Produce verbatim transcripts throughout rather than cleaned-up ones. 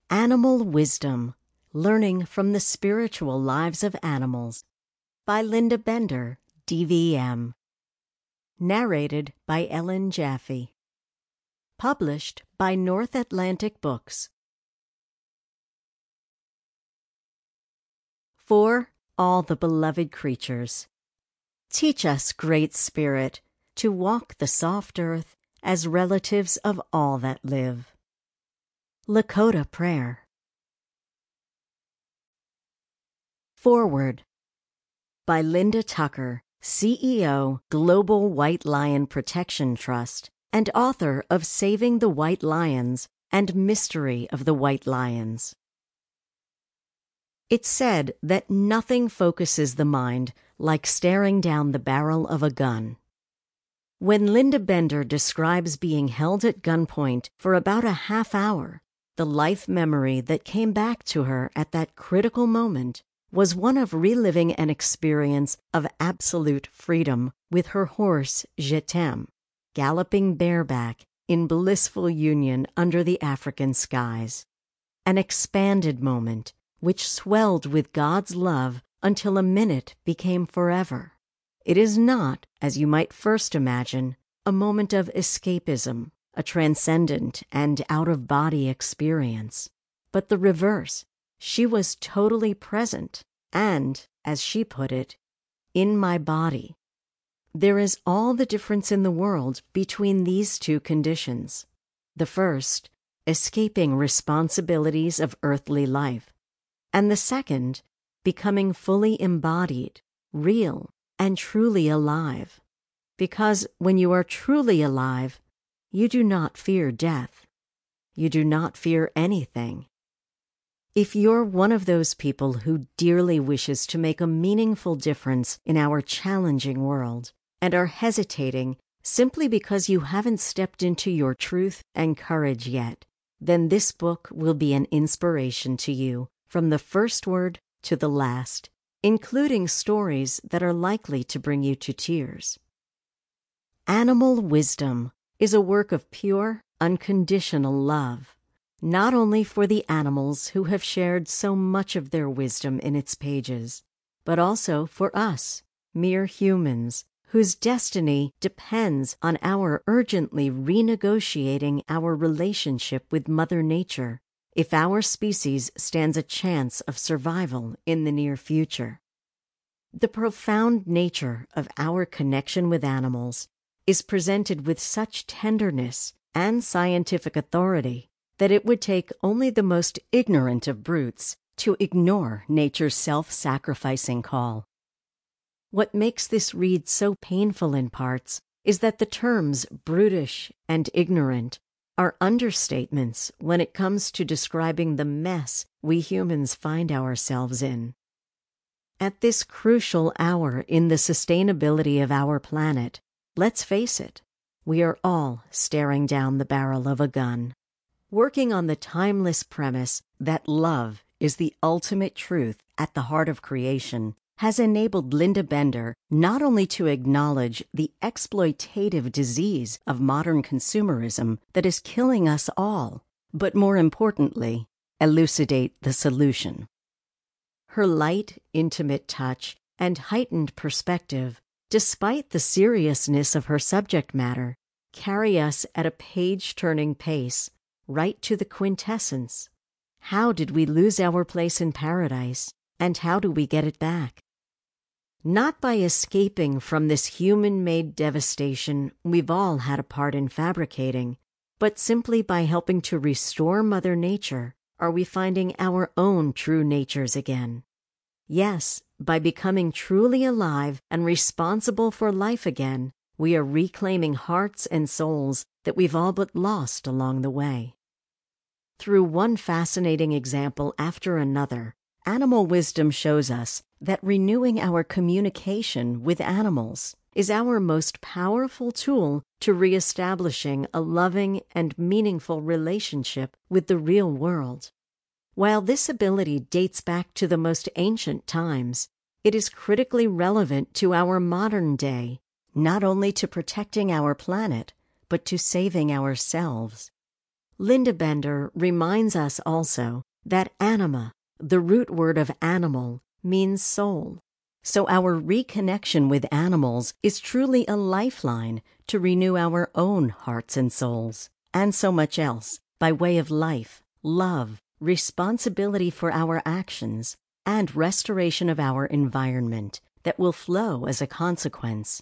Animal Wisdom: Learning from the Spiritual Lives of Animals by Linda Bender, D V M. Narrated by Ellen Jaffe. Published by North Atlantic Books. For all the beloved creatures, teach us, Great Spirit, to walk the soft earth as relatives of all that live. Lakota Prayer. Foreword by Linda Tucker, C E O, Global White Lion Protection Trust, and author of Saving the White Lions and Mystery of the White Lions. It's said that nothing focuses the mind like staring down the barrel of a gun. When Linda Bender describes being held at gunpoint for about a half hour, the life memory that came back to her at that critical moment was one of reliving an experience of absolute freedom with her horse, Je T'aime, galloping bareback in blissful union under the African skies. An expanded moment which swelled with God's love until a minute became forever. It is not, as you might first imagine, a moment of escapism, a transcendent and out-of-body experience, but the reverse. She was totally present and, as she put it, in my body. There is all the difference in the world between these two conditions. The first, escaping responsibilities of earthly life, and the second, becoming fully embodied, real, and truly alive. Because when you are truly alive, you do not fear death. You do not fear anything. If you're one of those people who dearly wishes to make a meaningful difference in our challenging world and are hesitating simply because you haven't stepped into your truth and courage yet, then this book will be an inspiration to you from the first word to the last, including stories that are likely to bring you to tears. Animal Wisdom is a work of pure, unconditional love, not only for the animals who have shared so much of their wisdom in its pages, but also for us, mere humans, whose destiny depends on our urgently renegotiating our relationship with Mother Nature if our species stands a chance of survival in the near future. The profound nature of our connection with animals is presented with such tenderness and scientific authority that it would take only the most ignorant of brutes to ignore nature's self-sacrificing call. What makes this read so painful in parts is that the terms brutish and ignorant are understatements when it comes to describing the mess we humans find ourselves in. At this crucial hour in the sustainability of our planet, let's face it, we are all staring down the barrel of a gun, working on the timeless premise that love is the ultimate truth at the heart of creation has enabled Linda Bender not only to acknowledge the exploitative disease of modern consumerism that is killing us all, but more importantly, elucidate the solution. Her light, intimate touch and heightened perspective, despite the seriousness of her subject matter, carry us at a page-turning pace right to the quintessence. How did we lose our place in paradise, and how do we get it back? Not by escaping from this human-made devastation we've all had a part in fabricating, but simply by helping to restore Mother Nature are we finding our own true natures again. Yes, by becoming truly alive and responsible for life again, we are reclaiming hearts and souls that we've all but lost along the way. Through one fascinating example after another, Animal Wisdom shows us that renewing our communication with animals is our most powerful tool to reestablishing a loving and meaningful relationship with the real world. While this ability dates back to the most ancient times, it is critically relevant to our modern day, not only to protecting our planet, but to saving ourselves. Linda Bender reminds us also that anima, the root word of animal, means soul. So our reconnection with animals is truly a lifeline to renew our own hearts and souls, and so much else, by way of life, love, responsibility for our actions, and restoration of our environment that will flow as a consequence.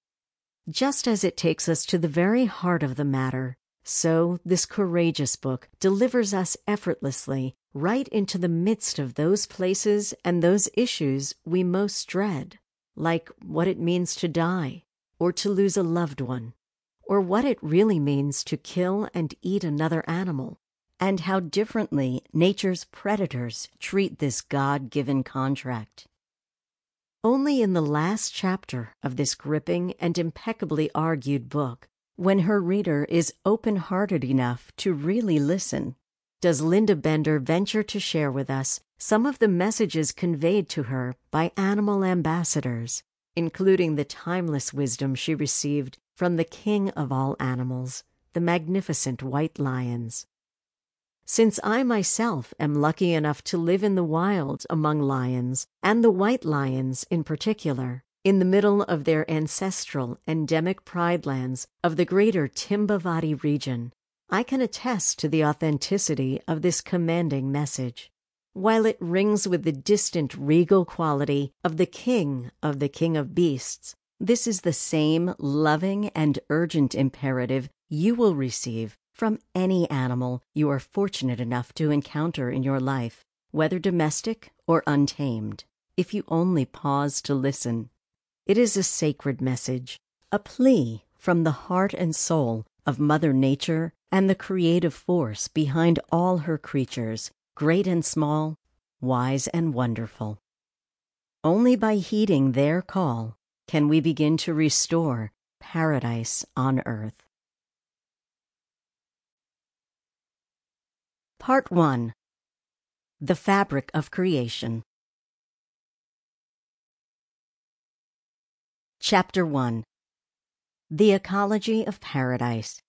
Just as it takes us to the very heart of the matter, so this courageous book delivers us effortlessly right into the midst of those places and those issues we most dread, like what it means to die, or to lose a loved one, or what it really means to kill and eat another animal, and how differently nature's predators treat this God-given contract. Only in the last chapter of this gripping and impeccably argued book, when her reader is open-hearted enough to really listen, does Linda Bender venture to share with us some of the messages conveyed to her by animal ambassadors, including the timeless wisdom she received from the king of all animals, the magnificent white lions. Since I myself am lucky enough to live in the wild among lions, and the white lions in particular, in the middle of their ancestral endemic pride lands of the greater Timbavati region, I can attest to the authenticity of this commanding message. While it rings with the distant regal quality of the king of the king of beasts, this is the same loving and urgent imperative you will receive from any animal you are fortunate enough to encounter in your life, whether domestic or untamed, if you only pause to listen. It is a sacred message, a plea from the heart and soul of Mother Nature and the creative force behind all her creatures, great and small, wise and wonderful. Only by heeding their call can we begin to restore paradise on earth. Part one. The Fabric of Creation. Chapter one. The Ecology of Paradise.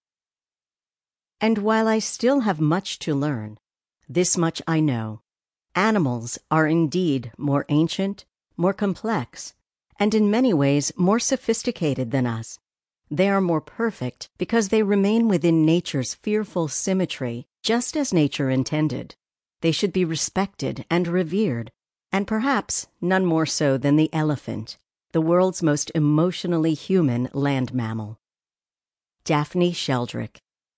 And while I still have much to learn, this much I know. Animals are indeed more ancient, more complex, and in many ways more sophisticated than us. They are more perfect because they remain within nature's fearful symmetry, just as nature intended. They should be respected and revered, and perhaps none more so than the elephant, the world's most emotionally human land mammal. Daphne Sheldrick.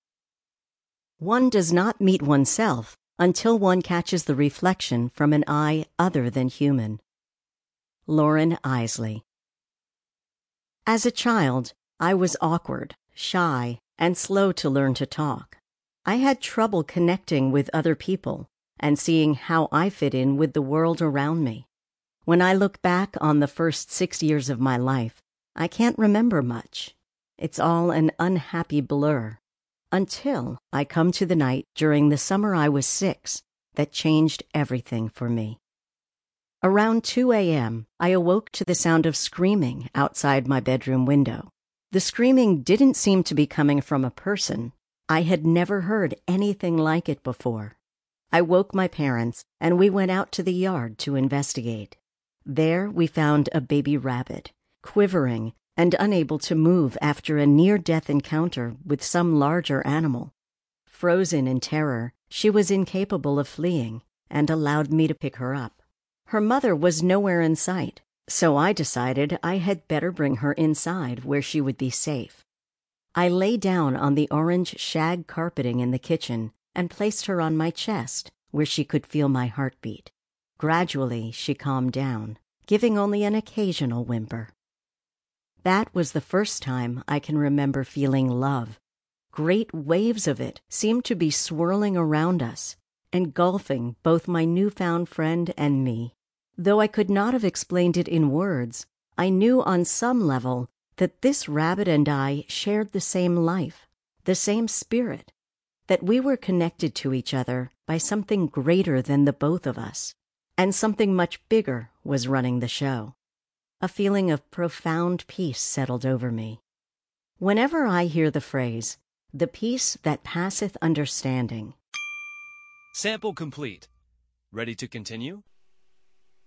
One does not meet oneself until one catches the reflection from an eye other than human. Lauren Isley. As a child, I was awkward, shy, and slow to learn to talk. I had trouble connecting with other people and seeing how I fit in with the world around me. When I look back on the first six years of my life, I can't remember much. It's all an unhappy blur. Until I come to the night during the summer I was six that changed everything for me. Around two a.m., I awoke to the sound of screaming outside my bedroom window. The screaming didn't seem to be coming from a person. I had never heard anything like it before. I woke my parents, and we went out to the yard to investigate. There we found a baby rabbit, quivering and unable to move after a near-death encounter with some larger animal. Frozen in terror, she was incapable of fleeing and allowed me to pick her up. Her mother was nowhere in sight, so I decided I had better bring her inside where she would be safe. I lay down on the orange shag carpeting in the kitchen and placed her on my chest where she could feel my heartbeat. Gradually, she calmed down, giving only an occasional whimper. That was the first time I can remember feeling love. Great waves of it seemed to be swirling around us, engulfing both my newfound friend and me. Though I could not have explained it in words, I knew on some level that this rabbit and I shared the same life, the same spirit, that we were connected to each other by something greater than the both of us, and something much bigger was running the show. A feeling of profound peace settled over me. Whenever I hear the phrase, The peace that passeth understanding. Sample complete. Ready to continue?